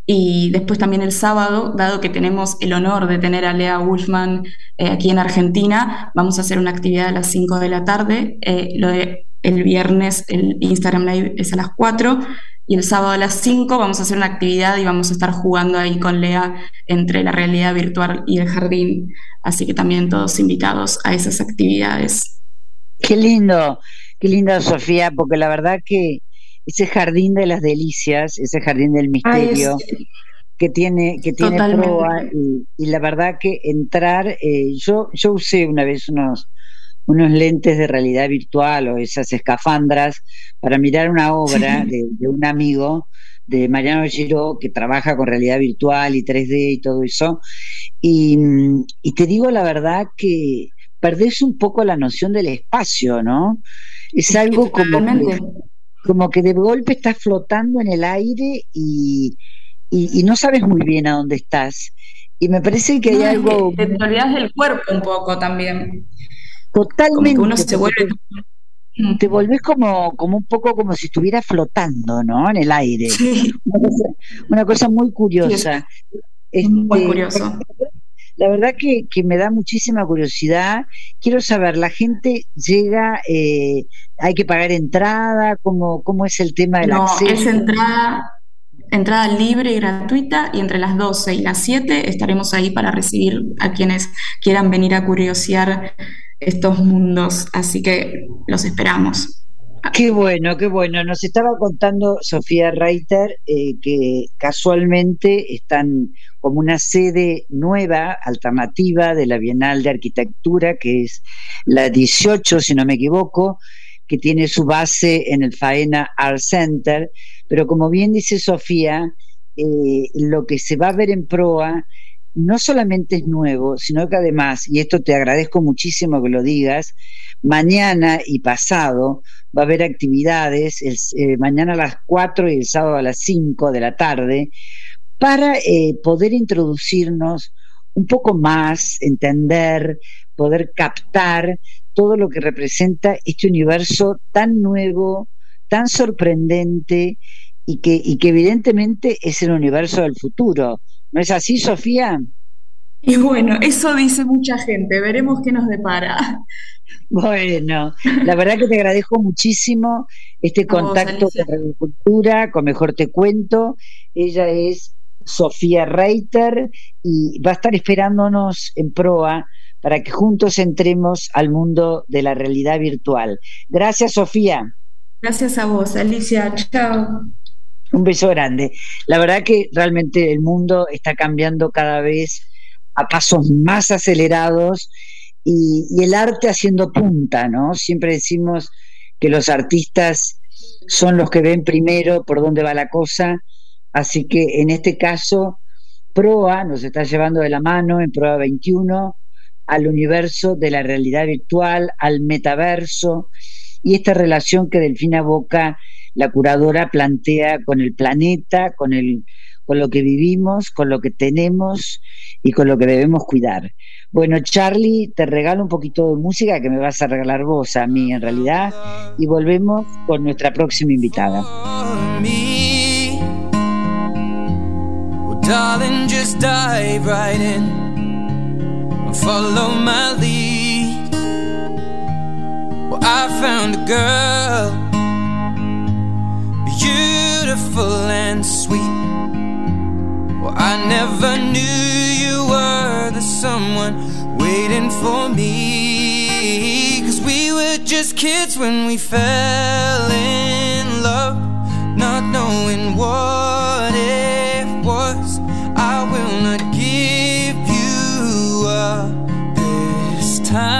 Y después también el sábado, dado que tenemos el honor de tener a Lea Wolfman eh, aquí en Argentina, vamos a hacer una actividad a las cinco de la tarde. Eh, lo de el viernes el Instagram Live es a las cuatro y el sábado a las cinco vamos a hacer una actividad y vamos a estar jugando ahí con Lea entre la realidad virtual y el jardín. Así que también todos invitados a esas actividades. Qué lindo, qué lindo, Sofía, porque la verdad que ese jardín de las delicias, ese jardín del misterio, Ay, es... que tiene que tiene Totalmente. proa, y, y la verdad que entrar, eh, yo yo usé una vez unos unos lentes de realidad virtual o esas escafandras para mirar una obra sí. de, de un amigo, de Mariano Giró, que trabaja con realidad virtual y tres D y todo eso, y, y te digo la verdad que perdés un poco la noción del espacio, ¿no? Es algo como que, como que de golpe estás flotando en el aire y, y, y no sabes muy bien a dónde estás. Y me parece que hay no, algo... Que te olvidas del cuerpo un poco también. Totalmente. Como que uno se vuelve... Te volvés como, como un poco como si estuvieras flotando, ¿no? En el aire. Sí. Una cosa, una cosa muy curiosa. Sí, este, muy curioso. La verdad que, que me da muchísima curiosidad. Quiero saber, ¿la gente llega, eh, hay que pagar entrada? ¿Cómo, cómo es el tema del no, acceso? No, es entrada, entrada libre y gratuita, y entre las doce y las siete estaremos ahí para recibir a quienes quieran venir a curiosear estos mundos, así que los esperamos. Qué bueno, qué bueno. Nos estaba contando Sofía Reiter eh, que casualmente están como una sede nueva, alternativa de la Bienal de Arquitectura, que es la dieciocho, si no me equivoco, que tiene su base en el Faena Art Center, pero como bien dice Sofía, eh, lo que se va a ver en proa no solamente es nuevo, sino que además, y esto te agradezco muchísimo que lo digas, mañana y pasado va a haber actividades, el, eh, mañana a las cuatro y el sábado a las cinco de la tarde, para eh, poder introducirnos un poco más, entender, poder captar todo lo que representa este universo tan nuevo, tan sorprendente, y que, y que evidentemente es el universo del futuro. ¿No es así, Sofía? Y bueno, eso dice mucha gente, veremos qué nos depara. Bueno, la verdad que te agradezco muchísimo este contacto con Radio Cultura, con Mejor Te Cuento. Ella es Sofía Reiter y va a estar esperándonos en proa para que juntos entremos al mundo de la realidad virtual. Gracias, Sofía. Gracias a vos, Alicia. Chao. Un beso grande. La verdad que realmente el mundo está cambiando cada vez a pasos más acelerados y, y el arte haciendo punta, ¿no? Siempre decimos que los artistas son los que ven primero por dónde va la cosa, así que en este caso Proa nos está llevando de la mano en Proa veintiuno al universo de la realidad virtual, al metaverso, y esta relación que Delfina Boca, la curadora, plantea con el planeta, con el, con lo que vivimos, con lo que tenemos y con lo que debemos cuidar. Bueno, Charlie, te regalo un poquito de música que me vas a regalar vos a mí en realidad, y volvemos con nuestra próxima invitada. Well, darling, just dive right in, follow my lead. Well, I found a girl, beautiful and sweet. Well, I never knew you were the someone waiting for me, 'cause we were just kids when we fell in love, not knowing what it was. I will not give you up this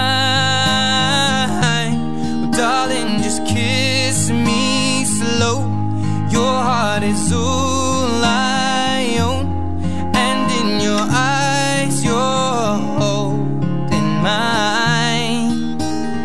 time. Well, darling, just kiss me slow. Your heart is all I own, and in your eyes you're holding mine.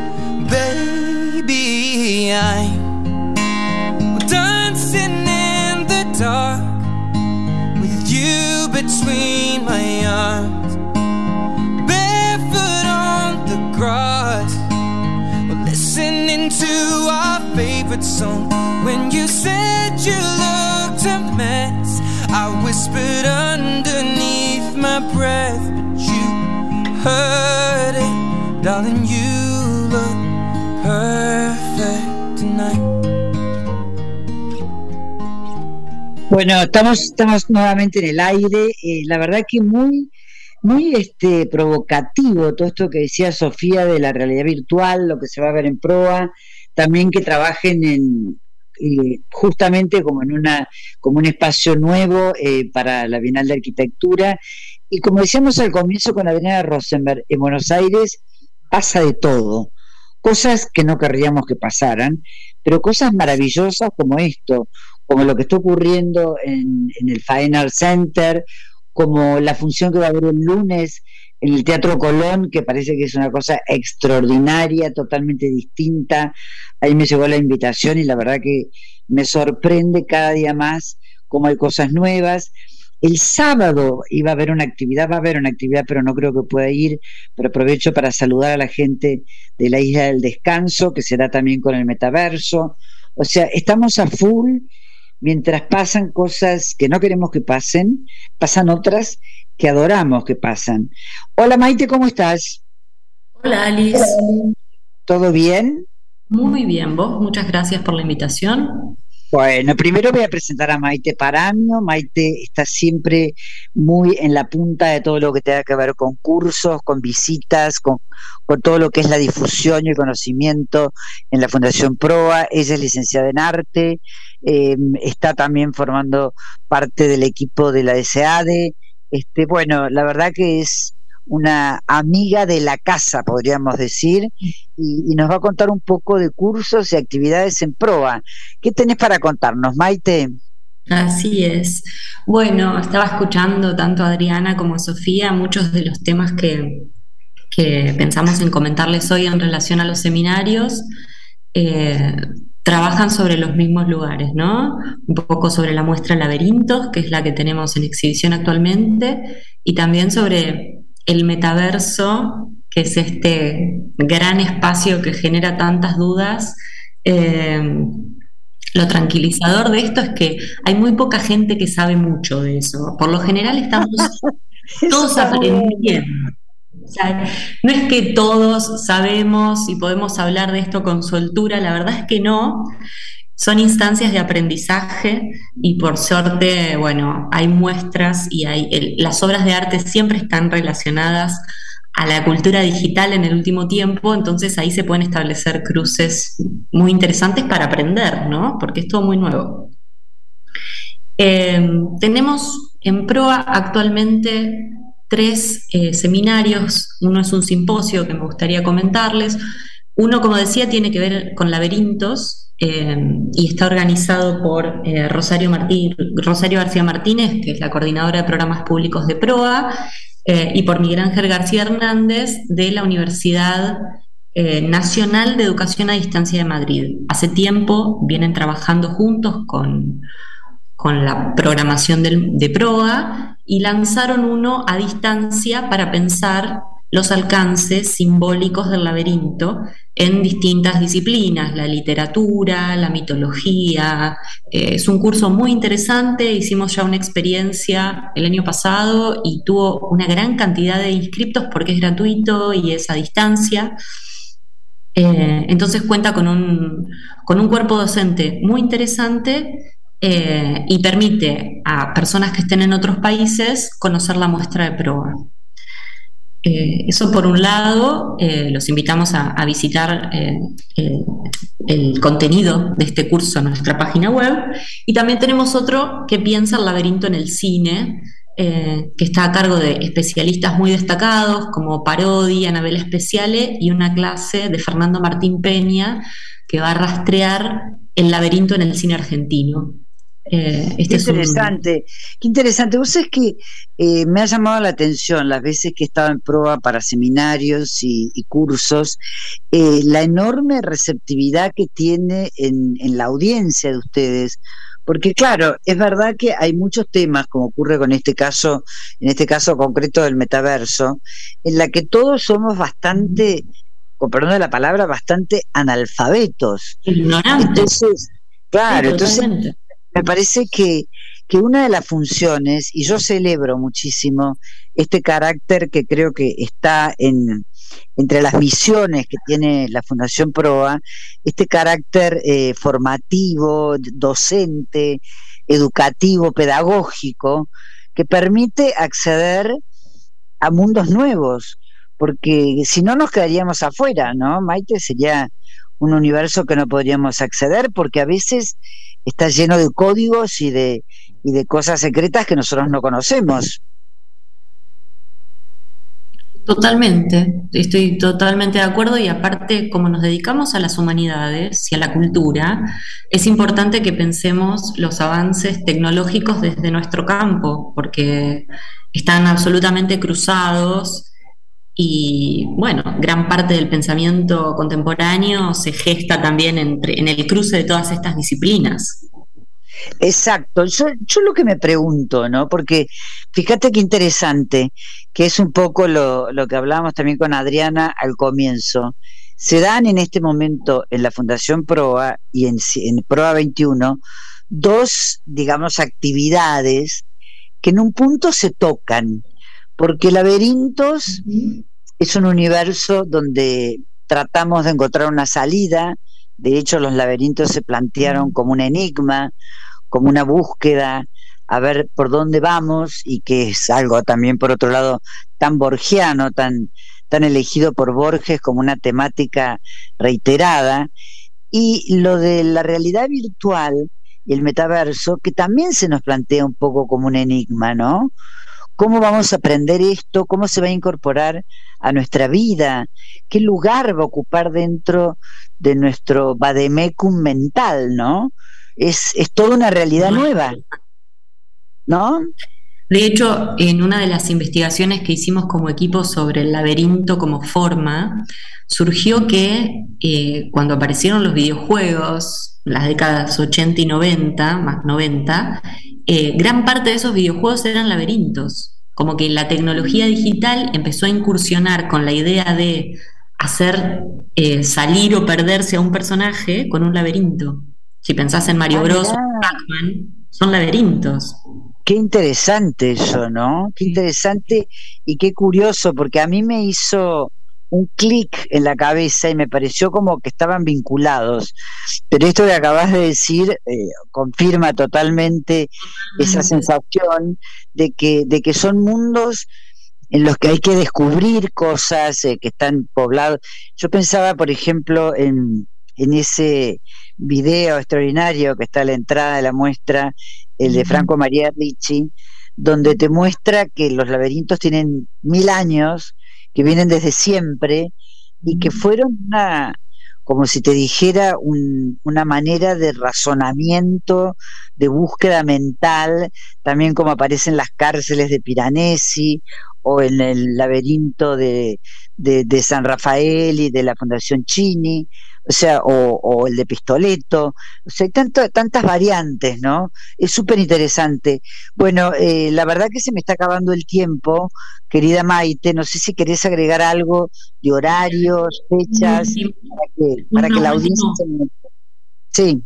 Baby, I'm dancing in the dark with you between my arms, barefoot on the grass, listening to our favorite song. When you said you looked a mess, I will whispered underneath my breath, but you heard it. Darling, you look perfect tonight. Bueno, estamos, estamos nuevamente en el aire. Eh, la verdad que muy, muy este, provocativo todo esto que decía Sofía de la realidad virtual, lo que se va a ver en proa, también que trabajen en eh, justamente como en una, como un espacio nuevo eh, para la Bienal de Arquitectura. Y como decíamos al comienzo con Adriana Rosenberg, en Buenos Aires pasa de todo, cosas que no querríamos que pasaran, pero cosas maravillosas como esto, como lo que está ocurriendo en, en el Fine Art Center, como la función que va a haber el lunes en el Teatro Colón, que parece que es una cosa extraordinaria, totalmente distinta. Ahí me llegó la invitación y la verdad que me sorprende cada día más cómo hay cosas nuevas. El sábado iba a haber una actividad, va a haber una actividad, pero no creo que pueda ir, pero aprovecho para saludar a la gente de la Isla del Descanso, que será también con el metaverso. O sea, estamos a full. Mientras pasan cosas que no queremos que pasen, pasan otras que adoramos que pasan. Hola Maite, ¿cómo estás? Hola Alice. ¿Todo bien? Muy bien, ¿vos? Muchas gracias por la invitación. Bueno, primero voy a presentar a Maite Paramio. Maite está siempre muy en la punta de todo lo que tenga que ver con cursos, con visitas, con, con todo lo que es la difusión y el conocimiento en la Fundación Proa. Ella es licenciada en arte, eh, está también formando parte del equipo de la S A D E. Este, bueno, la verdad que es una amiga de la casa, podríamos decir, y, y nos va a contar un poco de cursos y actividades en Proa. ¿Qué tenés para contarnos, Maite? Así es. Bueno, estaba escuchando tanto a Adriana como a Sofía muchos de los temas que, que pensamos en comentarles hoy en relación a los seminarios. Eh, trabajan sobre los mismos lugares, ¿no? Un poco sobre la muestra Laberintos, que es la que tenemos en exhibición actualmente, y también sobre el metaverso, que es este gran espacio que genera tantas dudas. Eh, lo tranquilizador de esto es que hay muy poca gente que sabe mucho de eso. Por lo general estamos todos aprendiendo. O sea, no es que todos sabemos y podemos hablar de esto con soltura, la verdad es que no. Son instancias de aprendizaje y por suerte, bueno, hay muestras y hay el, las obras de arte siempre están relacionadas a la cultura digital en el último tiempo, entonces ahí se pueden establecer cruces muy interesantes para aprender, ¿no? Porque es todo muy nuevo. Eh, tenemos en Proa actualmente tres eh, seminarios. Uno es un simposio que me gustaría comentarles. Uno, como decía, tiene que ver con laberintos, Eh, y está organizado por eh, Rosario, Martí, Rosario García Martínez, que es la coordinadora de programas públicos de Proa, eh, y por Miguel Ángel García Hernández de la Universidad eh, Nacional de Educación a Distancia de Madrid. Hace tiempo vienen trabajando juntos con, con la programación del, de Proa y lanzaron uno a distancia para pensar los alcances simbólicos del laberinto en distintas disciplinas, la literatura, la mitología. Eh, es un curso muy interesante, hicimos ya una experiencia el año pasado y tuvo una gran cantidad de inscriptos porque es gratuito y es a distancia. Eh, entonces cuenta con un, con un cuerpo docente muy interesante eh, y permite a personas que estén en otros países conocer la muestra de Proa. Eh, eso por un lado. Eh, los invitamos a, a visitar eh, el, el contenido de este curso en nuestra página web, y también tenemos otro que piensa el laberinto en el cine, eh, que está a cargo de especialistas muy destacados como Parodi, Anabela Speciale, y una clase de Fernando Martín Peña que va a rastrear el laberinto en el cine argentino. Eh, este qué interesante, es un... qué interesante. Vos sabés que eh, me ha llamado la atención las veces que he estado en Proa para seminarios y, y cursos, eh, la enorme receptividad que tiene en, en la audiencia de ustedes, porque claro, es verdad que hay muchos temas, como ocurre con este caso, en este caso concreto del metaverso, en la que todos somos bastante, con perdón de la palabra, bastante analfabetos. Ignorantes. Entonces, claro, sí, entonces me parece que, que una de las funciones, y yo celebro muchísimo este carácter que creo que está en entre las misiones que tiene la Fundación Proa, este carácter eh, formativo, docente, educativo, pedagógico, que permite acceder a mundos nuevos, porque si no nos quedaríamos afuera, ¿no, Maite? Sería un universo que no podríamos acceder, porque a veces está lleno de códigos y de, y de cosas secretas que nosotros no conocemos. Totalmente, estoy totalmente de acuerdo, y aparte, como nos dedicamos a las humanidades y a la cultura, es importante que pensemos los avances tecnológicos desde nuestro campo, porque están absolutamente cruzados y, bueno, gran parte del pensamiento contemporáneo se gesta también entre, en el cruce de todas estas disciplinas. Exacto, yo, yo lo que me pregunto, ¿no? Porque fíjate qué interesante, que es un poco lo, lo que hablábamos también con Adriana al comienzo. Se dan en este momento en la Fundación Proa y en, en Proa veintiuno dos, digamos, actividades que en un punto se tocan, porque Laberintos uh-huh. es un universo donde tratamos de encontrar una salida. De hecho, los laberintos se plantearon como un enigma, como una búsqueda, a ver por dónde vamos, y que es algo también, por otro lado, tan borgiano, tan, tan elegido por Borges como una temática reiterada. Y lo de la realidad virtual y el metaverso, que también se nos plantea un poco como un enigma, ¿no? ¿Cómo vamos a aprender esto? ¿Cómo se va a incorporar a nuestra vida? ¿Qué lugar va a ocupar dentro de nuestro vademecum mental, no? Es, es toda una realidad nueva, ¿no? De hecho, en una de las investigaciones que hicimos como equipo sobre el laberinto como forma, surgió que eh, cuando aparecieron los videojuegos, las décadas ochenta y noventa, más noventa, eh, gran parte de esos videojuegos eran laberintos. Como que la tecnología digital empezó a incursionar con la idea de hacer eh, salir o perderse a un personaje con un laberinto. Si pensás en Mario ah, Bros o Pac-Man, son laberintos. Qué interesante eso, ¿no? Qué interesante y qué curioso, porque a mí me hizo un clic en la cabeza y me pareció como que estaban vinculados. Pero esto que acabas de decir eh, confirma totalmente esa sensación de que, de que son mundos en los que hay que descubrir cosas eh, que están poblados. Yo pensaba, por ejemplo, en, en ese video extraordinario que está a la entrada de la muestra, el de Franco María Ricci, donde te muestra que los laberintos tienen mil años, que vienen desde siempre, y que fueron una, como si te dijera, un, una manera de razonamiento, de búsqueda mental, también como aparecen las cárceles de Piranesi, o en el laberinto de, de, de San Rafael y de la Fundación Chini, o sea, o, o el de Pistoletto, o sea, hay tanto, tantas variantes, ¿no? Es súper interesante. Bueno, eh, la verdad que se me está acabando el tiempo, querida Maite, no sé si querés agregar algo de horarios, fechas, sí, para que, para no, que la audiencia no. se me... Sí.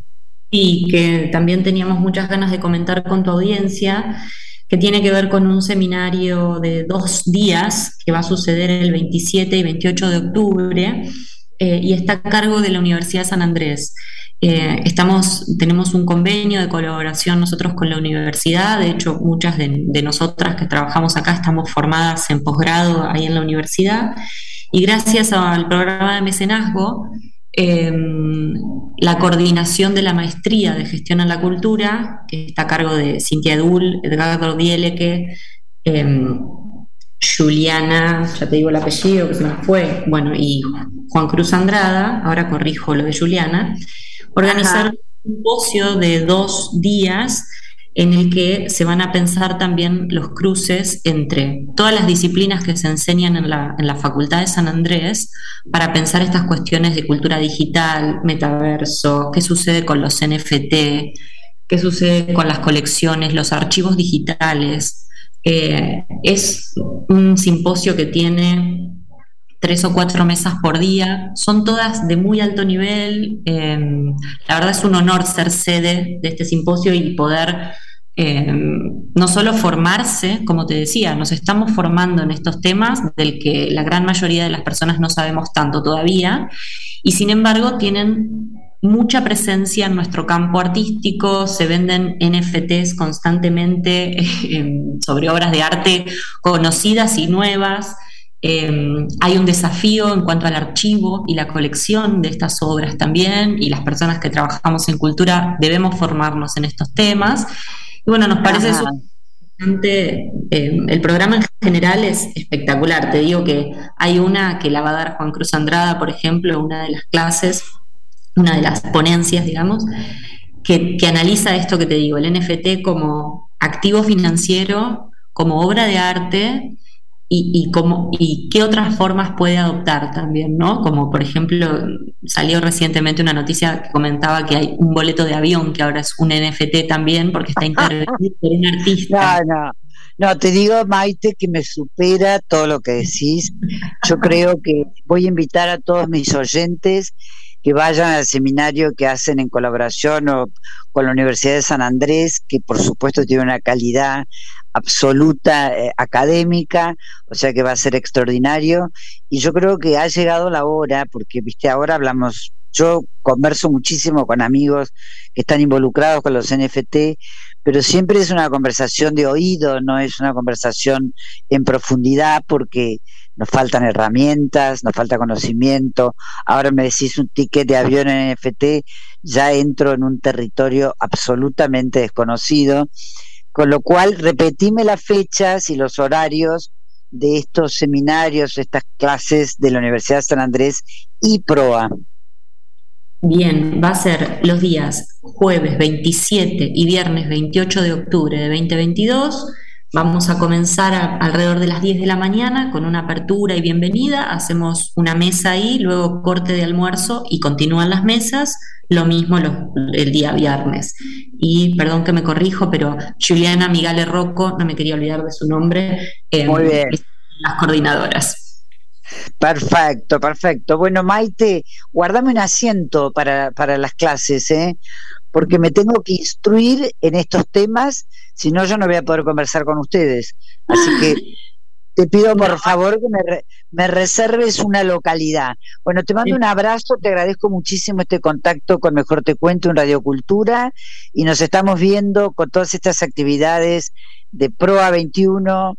Y que también teníamos muchas ganas de comentar con tu audiencia, que tiene que ver con un seminario de dos días que va a suceder el veintisiete y veintiocho de octubre, eh, y está a cargo de la Universidad de San Andrés. Eh, estamos, tenemos un convenio de colaboración nosotros con la universidad. De hecho, muchas de, de nosotras que trabajamos acá estamos formadas en posgrado ahí en la universidad, y gracias al programa de mecenazgo, Eh, la coordinación de la maestría de gestión en la cultura, que está a cargo de Cintia Edul, Edgardo Dieleque, eh, Juliana, ya te digo el apellido que se me fue, bueno, y Juan Cruz Andrada, ahora corrijo lo de Juliana, organizar Ajá. un simposio de dos días en el que se van a pensar también los cruces entre todas las disciplinas que se enseñan en la, en la Facultad de San Andrés, para pensar estas cuestiones de cultura digital, metaverso, qué sucede con los N F T, qué sucede con las colecciones, los archivos digitales. Eh, es un simposio que tiene tres o cuatro mesas por día, son todas de muy alto nivel. Eh, la verdad es un honor ser sede de este simposio y poder eh, no solo formarse, como te decía, nos estamos formando en estos temas del que la gran mayoría de las personas no sabemos tanto todavía, y sin embargo tienen mucha presencia en nuestro campo artístico. Se venden N F Ts constantemente eh, sobre obras de arte conocidas y nuevas. Eh, hay un desafío en cuanto al archivo y la colección de estas obras también, y las personas que trabajamos en cultura debemos formarnos en estos temas. Y bueno, nos parece súper interesante. Eh, el programa en general es espectacular. Te digo que hay una que la va a dar Juan Cruz Andrada, por ejemplo, una de las clases, una de las ponencias, digamos, que, que analiza esto que te digo, el N F T como activo financiero, como obra de arte, y, y, como, y qué otras formas puede adoptar también, ¿no? Como por ejemplo, salió recientemente una noticia que comentaba que hay un boleto de avión que ahora es un N F T también, porque está intervenido por un artista. No, no. No, te digo, Maite, que me supera todo lo que decís. Yo creo que voy a invitar a todos mis oyentes que vayan al seminario que hacen en colaboración o con la Universidad de San Andrés, que por supuesto tiene una calidad absoluta eh, académica, o sea que va a ser extraordinario. Y yo creo que ha llegado la hora, porque viste, ahora hablamos, yo converso muchísimo con amigos que están involucrados con los N F T, pero siempre es una conversación de oído, no es una conversación en profundidad, porque nos faltan herramientas, nos falta conocimiento. Ahora me decís un ticket de avión en N F T, ya entro en un territorio absolutamente desconocido, con lo cual repetime las fechas y los horarios de estos seminarios, estas clases de la Universidad de San Andrés y PROA. Bien, va a ser los días jueves veintisiete y viernes veintiocho de octubre de veinte veintidós. Vamos a comenzar a, alrededor de las diez de la mañana con una apertura y bienvenida. Hacemos una mesa ahí, luego corte de almuerzo y continúan las mesas. Lo mismo los, el día viernes. Y perdón que me corrijo, pero Juliana Migale Rocco, no me quería olvidar de su nombre. Eh, Muy bien. Las coordinadoras. Perfecto, perfecto. Bueno, Maite, guardame un asiento para, para las clases, ¿eh? Porque me tengo que instruir en estos temas, si no yo no voy a poder conversar con ustedes. Así que te pido por favor que me, re, me reserves una localidad. Bueno, te mando un abrazo, te agradezco muchísimo este contacto con Mejor Te Cuento en Radio Cultura, y nos estamos viendo con todas estas actividades de PROA veintiuno,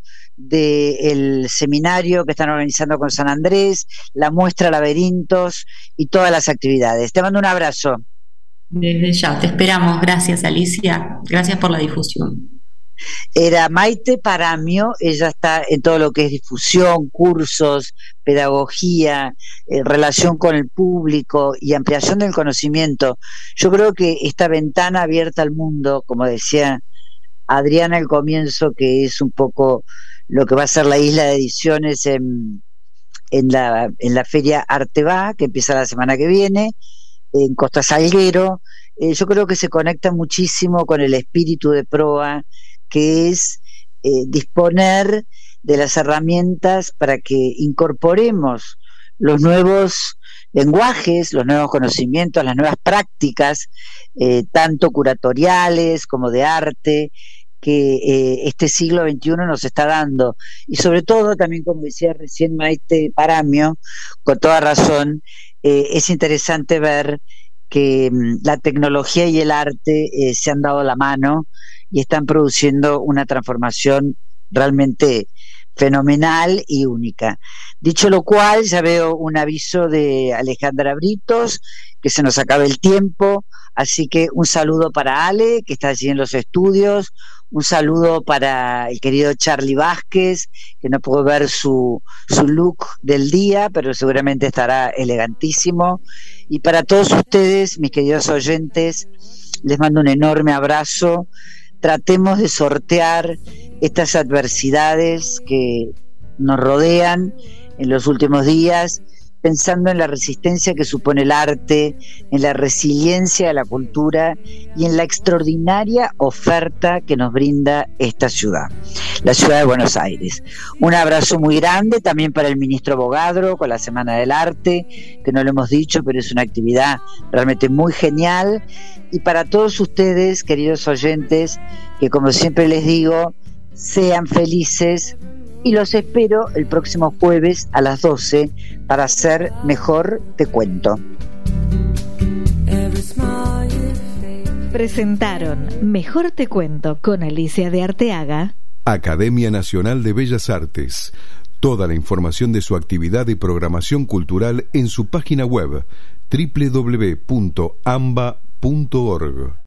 del seminario que están organizando con San Andrés, la muestra Laberintos y todas las actividades. Te mando un abrazo. Desde ya, te esperamos. Gracias, Alicia. Gracias por la difusión. Era Maite Paramio, ella está en todo lo que es difusión, cursos, pedagogía, eh, relación con el público y ampliación del conocimiento. Yo creo que esta ventana abierta al mundo, como decía Adriana al comienzo, que es un poco lo que va a ser la isla de ediciones en, en, la, en la feria Arteba, que empieza la semana que viene, en Costa Salguero. Eh, yo creo que se conecta muchísimo con el espíritu de PROA, que es eh, disponer de las herramientas para que incorporemos los nuevos lenguajes, los nuevos conocimientos, las nuevas prácticas, eh, tanto curatoriales como de arte, que eh, este siglo veintiuno nos está dando. Y sobre todo, también como decía recién Maite Paramio, con toda razón, eh, es interesante ver que mm, la tecnología y el arte eh, se han dado la mano y están produciendo una transformación realmente fenomenal y única. Dicho lo cual, ya veo un aviso de Alejandra Britos, que se nos acaba el tiempo, así que un saludo para Ale, que está allí en los estudios, un saludo para el querido Charlie Vázquez, que no puedo ver su, su look del día, pero seguramente estará elegantísimo, y para todos ustedes, mis queridos oyentes, les mando un enorme abrazo. Tratemos de sortear estas adversidades que nos rodean en los últimos días, pensando en la resistencia que supone el arte, en la resiliencia de la cultura y en la extraordinaria oferta que nos brinda esta ciudad, la ciudad de Buenos Aires. Un abrazo muy grande también para el ministro Bogadro con la Semana del Arte, que no lo hemos dicho, pero es una actividad realmente muy genial. Y para todos ustedes, queridos oyentes, que como siempre les digo, sean felices, y los espero el próximo jueves a las doce para hacer Mejor Te Cuento. Presentaron Mejor Te Cuento con Alicia de Arteaga. Academia Nacional de Bellas Artes. Toda la información de su actividad y programación cultural en su página web doble u doble u doble u punto amba punto org.